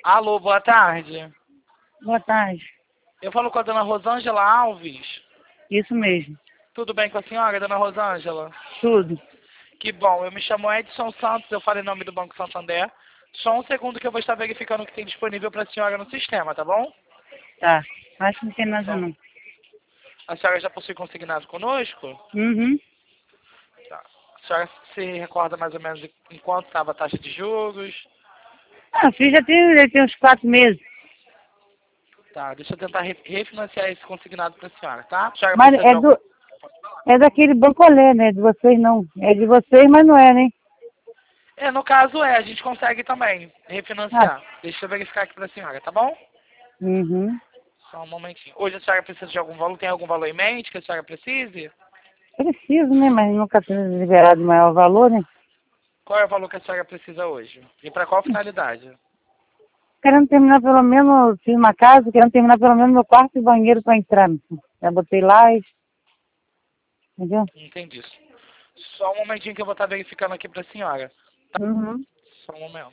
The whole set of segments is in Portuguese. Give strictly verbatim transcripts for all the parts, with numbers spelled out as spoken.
Alô, boa tarde. Boa tarde. Eu falo com a dona Rosângela Alves. Isso mesmo. Tudo bem com a senhora, dona Rosângela? Tudo. Que bom, eu me chamo Edson Santos, eu falo em nome do Banco Santander. Só um segundo que eu vou estar verificando o que tem disponível para a senhora no sistema, tá bom? Tá. Acho que não tem nada Só- não. A senhora já possui consignado conosco? Uhum. Tá. A senhora se recorda mais ou menos de em quanto estava a taxa de juros? Ah, fiz já tem, já tem uns quatro meses. Tá, deixa eu tentar re- refinanciar esse consignado para a senhora, tá? A senhora Mas precisa de é algum... do. É daquele bancolé, né? De vocês não. É de vocês, mas não é, né? É, no caso é, a gente consegue também Ah. refinanciar. Deixa eu verificar aqui para a senhora, tá bom? Uhum. Só um momentinho. Hoje a senhora precisa de algum valor? Tem algum valor em mente que a senhora precise? Preciso, né? Mas nunca tenho liberado maior valor, né? Qual é o valor que a senhora precisa hoje? E para qual finalidade? Querendo terminar pelo menos, fiz uma casa, querendo terminar pelo menos meu quarto e banheiro pra entrar. Já botei lá, e- entendeu? Entendi. Só um momentinho que eu vou estar verificando aqui para a senhora. Uhum. Só um momento.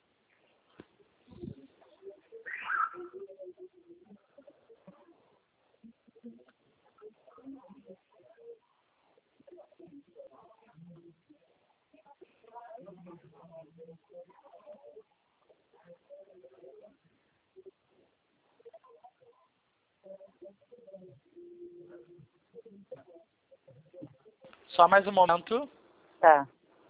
Só mais um momento. Tá.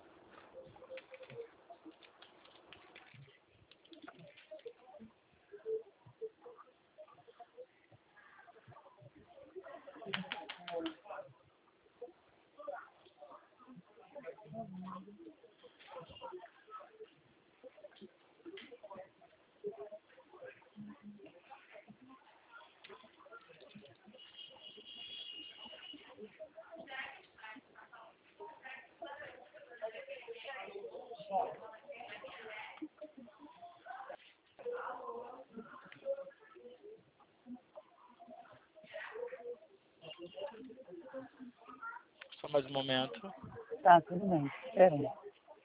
Só mais um momento. Tá, tudo bem. Espera aí.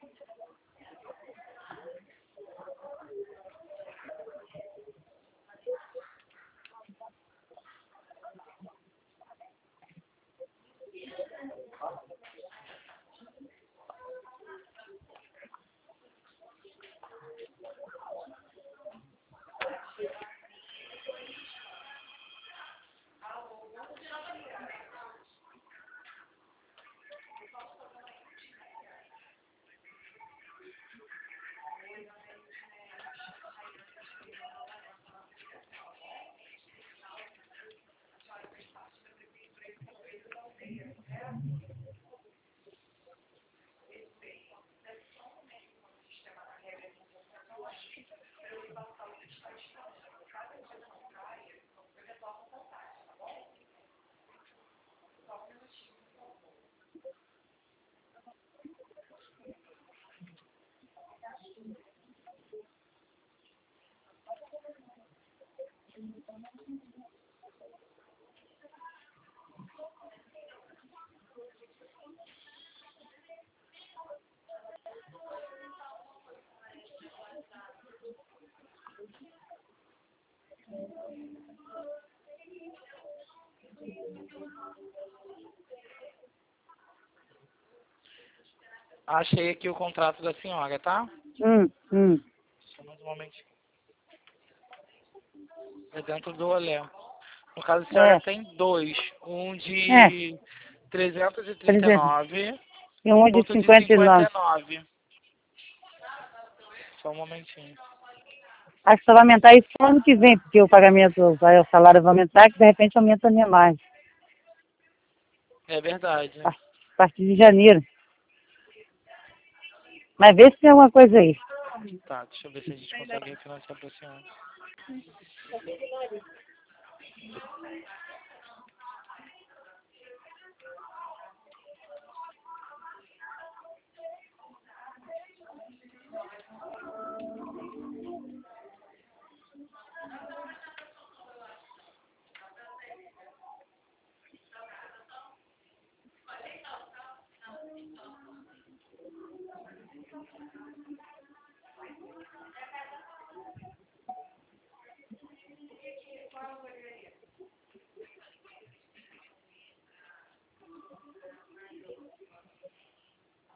Achei aqui o contrato da senhora, tá? Hum, hum. Só mais um momentinho. É dentro do olé. No caso, a senhora É. tem dois. Um É. de trezentos e trinta e trezentos. nove E um de outro de cinquenta e cinquenta nove. e nove Só um momentinho. Acho que só vai aumentar isso no ano que vem, porque o pagamento, vai, o salário vai aumentar, que de repente aumenta a minha mais. É verdade. A partir de janeiro. Mas vê se tem alguma coisa aí. Tá, deixa eu ver se a gente consegue refinanciar pra senhora.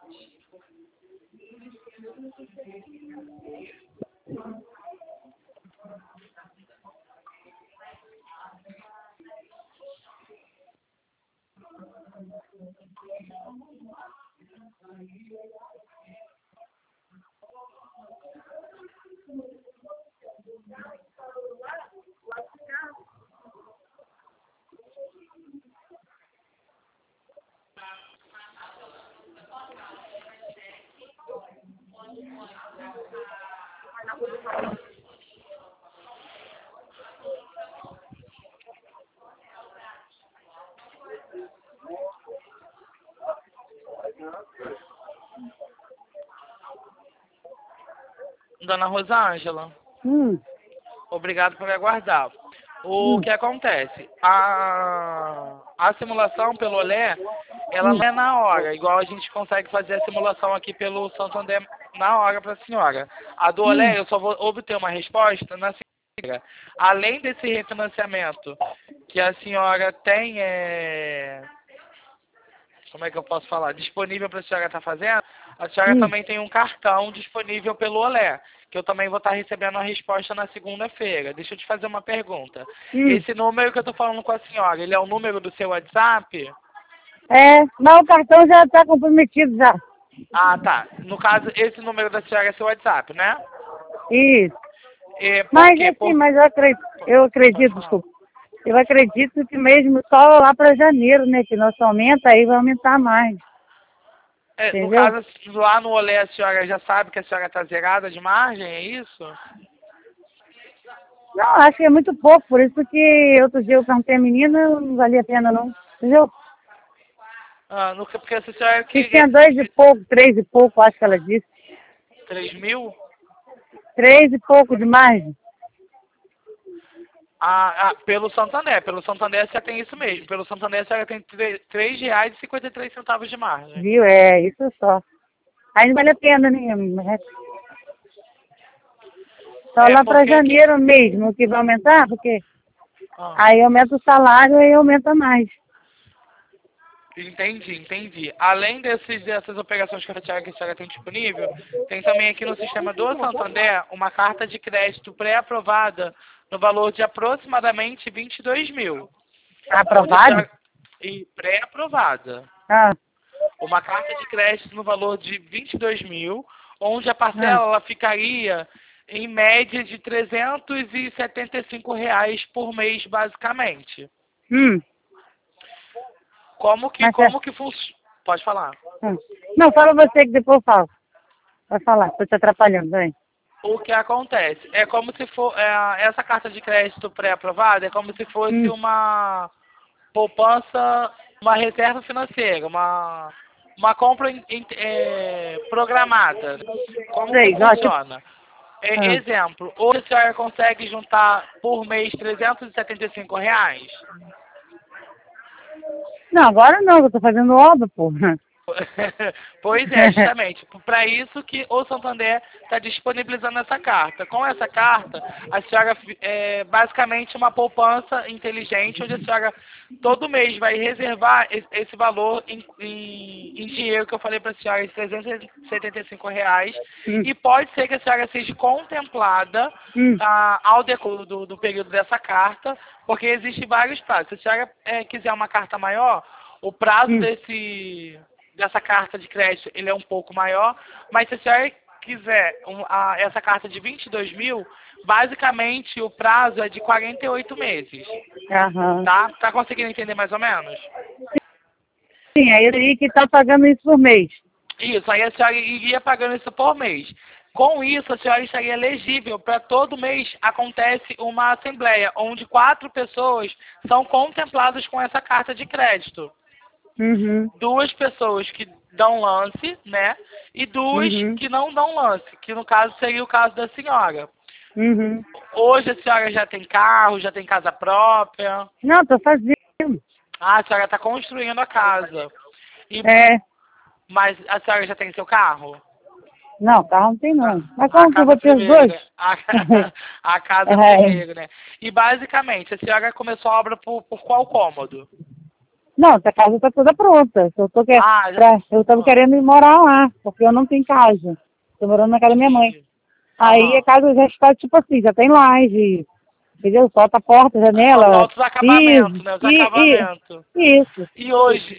Dona Rosângela, Hum, obrigado por me aguardar. O hum, que acontece? A, a simulação pelo Olé, ela hum, não é na hora, igual a gente consegue fazer a simulação aqui pelo Santander na hora para a senhora. A do hum, Olé, eu só vou obter uma resposta na segunda. Além desse refinanciamento que a senhora tem, é, como é que eu posso falar, disponível para a senhora estar fazendo, a senhora hum, também tem um cartão disponível pelo Olé, que eu também vou estar recebendo a resposta na segunda-feira. Deixa eu te fazer uma pergunta. hum. Esse número que eu estou falando com a senhora, ele é o número do seu WhatsApp? É, mas o cartão já está comprometido já. Ah, tá. No caso, esse número da senhora é seu WhatsApp, né? Isso. E por Mas quê? assim, Por... mas eu acredito, eu Pode acredito, falar. desculpa. Eu acredito que mesmo só lá para janeiro, né? Que nosso aumenta, aí vai aumentar mais. É, no Entendeu? caso, lá no Olé, a senhora já sabe que a senhora está zerada de margem, é isso? Não, acho que é muito pouco, por isso que outro dia eu perguntei a menina, não valia a pena não. Entendeu? Ah, no, porque a senhora Fiz queria tinha dois e pouco, três e pouco, acho que ela disse. três mil? Três e pouco de margem. Ah, ah, pelo Santander. Pelo Santander você tem isso mesmo. Pelo Santander você tem três reais e cinquenta e três centavos de margem. Viu? É, isso só. Aí não vale a pena, né? Mas só É, lá para porque aqui... janeiro mesmo que vai aumentar, porque Ah, aí aumenta o salário e aumenta mais. entendi, entendi. Além desses, dessas operações que a senhora, que a senhora tem disponível, tem também aqui no sistema do Santander uma carta de crédito pré-aprovada no valor de aproximadamente vinte e dois mil. Onde a Aprovado? senhora... E pré-aprovada. Ah, Uma carta de crédito no valor de vinte e dois mil, onde a ah, parcela ela ficaria em média de trezentos e setenta e cinco reais por mês, basicamente. hum, Como que, mas é, como que funciona? Pode falar. hum. Não, fala você que depois eu falo. Vai falar, tô te atrapalhando, vai. O que acontece? É como se for, é, essa carta de crédito pré-aprovada é como se fosse Hum, uma poupança, uma reserva financeira, uma, uma compra em- em- é, programada. Como que sei, ó, tipo, funciona? É, ah. exemplo, hoje a senhora consegue juntar por mês trezentos e setenta e cinco reais? Não, agora não, eu tô fazendo obra, pô. Pois é, justamente. Para isso que o Santander está disponibilizando essa carta. Com essa carta, a senhora é basicamente uma poupança inteligente, onde a senhora todo mês vai reservar esse, esse valor em, em, em dinheiro que eu falei para a senhora, esses trezentos e setenta e cinco reais, hum, e pode ser que a senhora seja contemplada hum, ah, ao decorrer do, do período dessa carta, porque existem vários prazos. Se a senhora é, quiser uma carta maior, o prazo hum, desse dessa carta de crédito ele é um pouco maior, mas se a senhora quiser um, a, essa carta de vinte e dois mil, basicamente o prazo é de quarenta e oito meses, aham. tá? Tá conseguindo entender mais ou menos? Sim, aí ele que tá pagando isso por mês. Isso, aí a senhora iria pagando isso por mês. Com isso, a senhora estaria elegível para todo mês acontece uma assembleia, onde quatro pessoas são contempladas com essa carta de crédito. Uhum, Duas pessoas que dão lance, né? E duas uhum, que não dão lance, que no caso seria o caso da senhora. uhum. Hoje a senhora já tem carro, já tem casa própria. Não, tô fazendo. Ah, a senhora está construindo a casa. E, É, mas a senhora já tem seu carro? não, carro não tem não. Ah, Mas a como que eu casa vou ter os dois? primeiro. A, a casa É, primeiro, né? E basicamente, a senhora começou a obra por, por qual cômodo? Não, essa casa está toda pronta. Eu tô que... Ah, já... pra... eu estava querendo ir morar lá, porque eu não tenho casa. Estou morando na casa da minha mãe. Aí Aham. a casa já está, tipo assim, já tem laje, entendeu? Solta a porta, Só janela, falta os acabamentos, piso, né? Os e, e, acabamentos. isso. E hoje,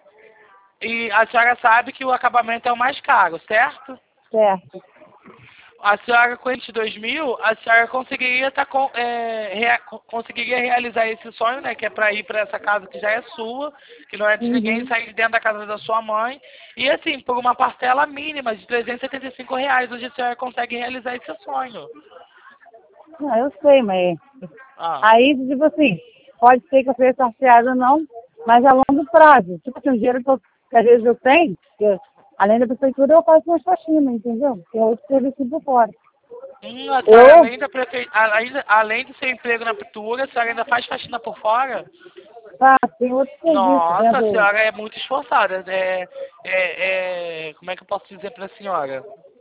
e a senhora sabe que o acabamento é o mais caro, certo? Certo. A senhora com vinte e dois mil, a senhora conseguiria, tá com, é, rea, conseguiria realizar esse sonho, né? Que é para ir para essa casa que já é sua, que não é de ninguém, Uhum. sair de dentro da casa da sua mãe. E assim, por uma parcela mínima de trezentos e setenta e cinco reais, hoje a senhora consegue realizar esse sonho. Não, eu sei, mas Ah. aí, tipo assim, pode ser que eu seja sorteada ou não, mas a longo prazo. Tipo assim, o dinheiro que, eu, que às vezes eu tenho, que, além da prefeitura, eu faço umas faxinas, entendeu? Tem outro serviço por fora. Hum, a senhora, Eu, além, da prefe... além, além do seu emprego na prefeitura, a senhora ainda faz faxina por fora? tá, tem outro serviço Nossa, a dentro. senhora é muito esforçada. É, é, é, como é que eu posso dizer para a senhora?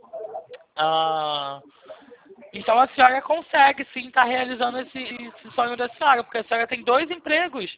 Ah, então a senhora consegue sim estar realizando esse, esse sonho da senhora, porque a senhora tem dois empregos.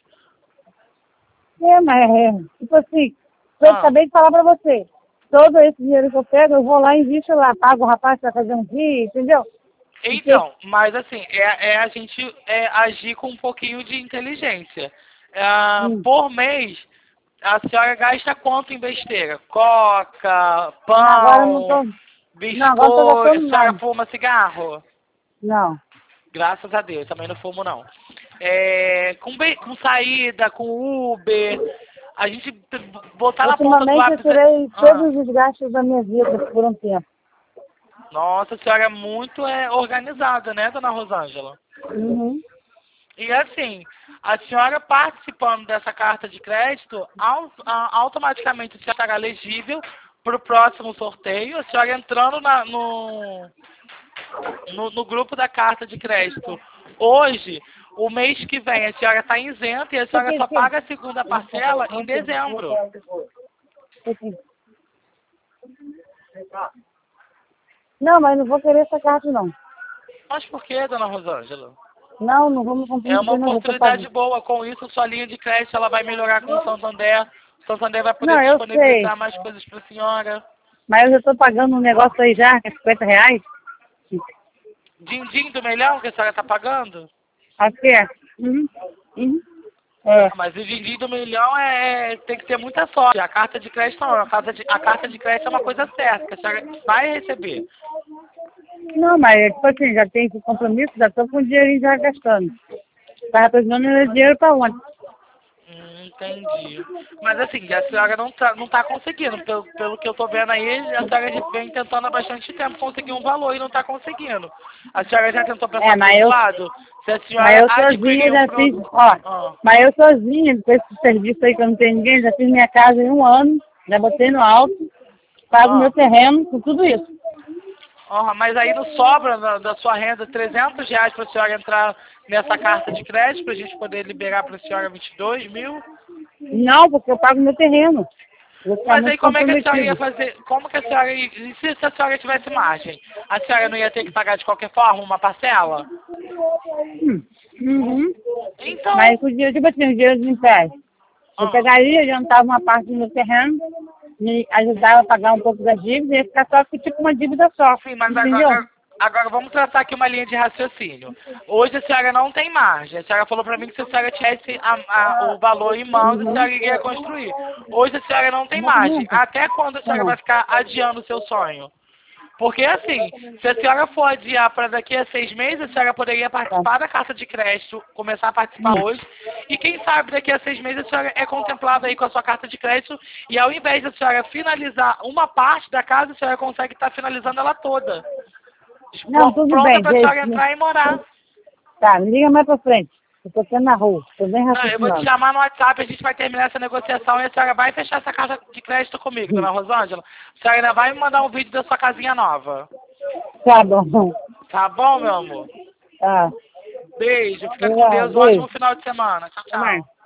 É, mas, é, tipo assim, eu Ah, acabei de falar pra você. Todo esse dinheiro que eu pego, eu vou lá e invisto lá, pago o rapaz pra fazer um dia, entendeu? Porque, então, mas assim, é, é a gente é, agir com um pouquinho de inteligência. Ah, hum, por mês, a senhora gasta quanto em besteira? Coca, agora eu não pão, tô, não, agora eu tô biscoito. A gastando senhora mais. fuma cigarro? Não. Graças a Deus, também não fumo não. É, com, be- com saída, com Uber, a gente b- botar na ponta do Ultimamente eu lápis. tirei Ah, todos os gastos da minha vida por um tempo. nossa, a senhora é muito é, organizada, né, dona Rosângela? Uhum. E assim, a senhora participando dessa carta de crédito, au- a- automaticamente a senhora estará elegível para o próximo sorteio. A senhora entrando na- no, no, no grupo da carta de crédito hoje, o mês que vem a senhora está isenta e a Que senhora que só que? paga a segunda parcela em dezembro. Que que- Não, mas não vou querer essa carta não. Mas por que, dona Rosângela? Não, não vou me É uma comprometer, não, já tô oportunidade pagando. boa. Com isso, sua linha de crédito ela vai melhorar com o Santander. O Santander vai poder Não, eu sei. disponibilizar mais coisas para a senhora. Mas eu já tô pagando um negócio aí já, que é cinquenta reais. Din-din do milhão que a senhora está pagando? Acho que é. Uhum. Uhum. É. Mas o din-din do milhão é, tem que ter muita sorte. A carta de crédito não. A carta de, a carta de crédito é uma coisa certa, que a senhora vai receber. Não, mas tipo assim, já tem esse compromisso, já tô com o dinheirinho já gastando. Tava precisando de dinheiro pra onde? Hum, entendi. Mas assim, a senhora não tá, não tá conseguindo. Pelo, pelo que eu tô vendo aí, a senhora já vem tentando há bastante tempo conseguir um valor e não tá conseguindo. A senhora já tentou É, pensar por mas esse eu, lado? Se a mas senhora eu sozinha adquirir um já fiz, produto... ó, Ah, mas eu sozinha, com esse serviço aí que eu não tenho ninguém, já fiz minha casa em um ano, já botei no alto, pago meu ah, terreno, com tudo isso. ah, mas aí não sobra da, da sua renda trezentos reais para a senhora entrar nessa carta de crédito para a gente poder liberar para a senhora vinte e dois mil? Não, porque eu pago meu terreno. Eu vou ficar Mas aí muito como é que a senhora ia comprometido. fazer? Como que a senhora ia, e se a senhora tivesse margem? A senhora não ia ter que pagar de qualquer forma uma parcela? Hum. Uhum. Então, Mas com o dinheiro, tipo assim, o dinheiro de empréstimo. Eu ah, pegaria, adiantava uma parte do meu terreno, me ajudava a pagar um pouco das dívidas, e ia ficar só com tipo uma dívida só. sim, mas Entendeu? agora, agora vamos traçar aqui uma linha de raciocínio. Hoje a senhora não tem margem. A senhora falou para mim que se a senhora tivesse a- a- o valor em mãos, a Uhum. senhora iria construir. Hoje a senhora não tem margem. Movimento? Até quando a Ou senhora não? vai ficar adiando o seu sonho? Porque assim, se a senhora for adiar para daqui a seis meses, a senhora poderia Tá. participar da carta de crédito, começar a participar Hum. hoje, e quem sabe daqui a seis meses a senhora é contemplada aí com a sua carta de crédito, e ao invés da senhora finalizar uma parte da casa, a senhora consegue estar finalizando ela toda. Não, Pro- tudo Pronta bem, para a senhora deixa. entrar e morar. Tá, me liga mais pra frente. Eu tô aqui na rua, tô bem Não, eu vou te raciocinando. chamar no WhatsApp, a gente vai terminar essa negociação e a senhora vai fechar essa carta de crédito comigo, Hum. dona Rosângela. A senhora ainda vai me mandar um vídeo da sua casinha nova. Tá bom. Tá bom, meu amor? Tá. Beijo, fica com Obrigado, Deus, um ótimo beijo. final de semana. Tchau, Até mais. tchau.